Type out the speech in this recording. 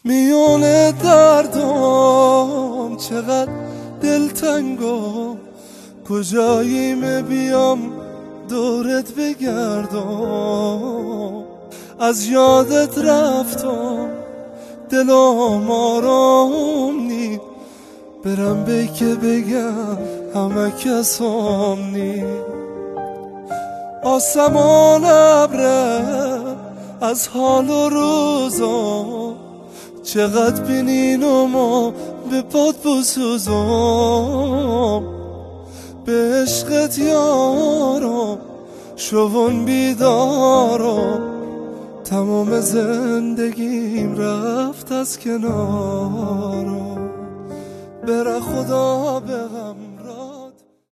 میونه دردم چقدر دلتنگم، کجاییم بیام دورت بگردم. از یادت رفتم دلم آرام نی، برم به که بگم همه کسام نی. آسمان ابره از حال و روزا، چقدر بینینم و به پاد بسوزم. به عشقت یارم شون بیدارم، تمام زندگیم رفت از کنارم. بره خدا به غم